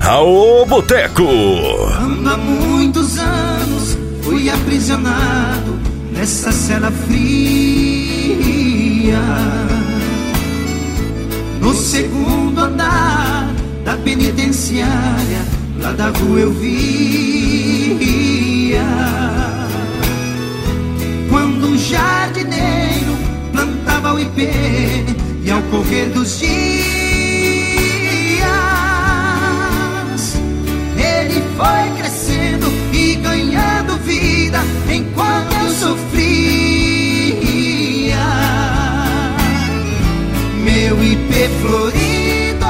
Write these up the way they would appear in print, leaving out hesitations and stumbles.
Aô, Boteco! Há muitos anos fui aprisionado nessa cela fria. No segundo andar da penitenciária, lá da rua eu via quando um jardineiro plantava o ipê, e ao correr dos dias ele foi crescendo e ganhando vida enquanto eu sofria. Meu ipê florido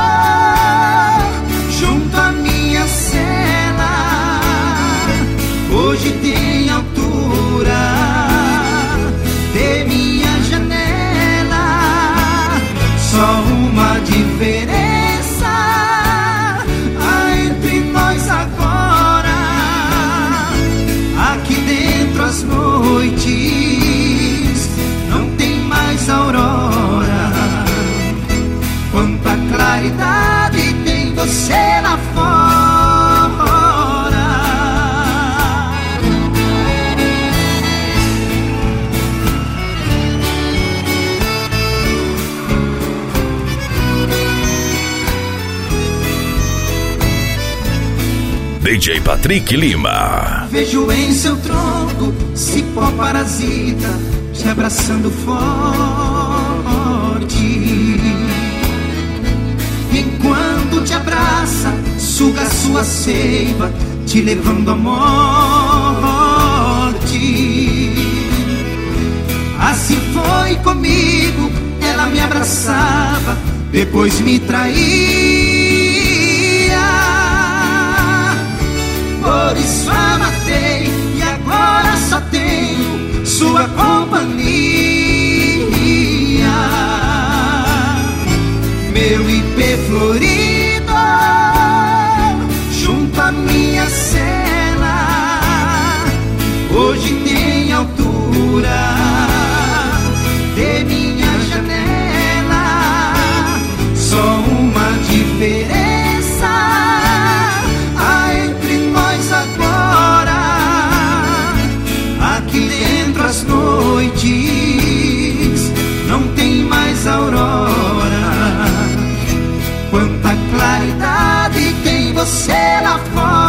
junto à minha cela hoje tem altura de minha janela. Só uma diferença há entre nós agora. Aqui dentro as noites não tem mais aurora. Quanta claridade tem você lá fora. DJ Patrick Lima. Vejo em seu tronco cipó parasita te abraçando forte. Enquanto te abraça, suga sua seiva, te levando à morte. Assim foi comigo, ela me abraçava, depois me traía. Por isso a matei e agora só tenho sua companhia. Meu ipê florido junto à minha cela hoje tem altura de minha janela. Só uma diferença há entre nós agora. Aqui dentro as noites não tem mais aurora. Quanta claridade tem você lá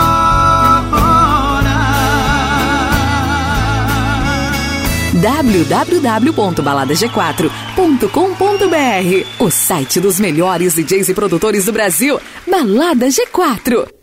fora. www.baladag4.com.br, o site dos melhores DJs e produtores do Brasil. Balada G4.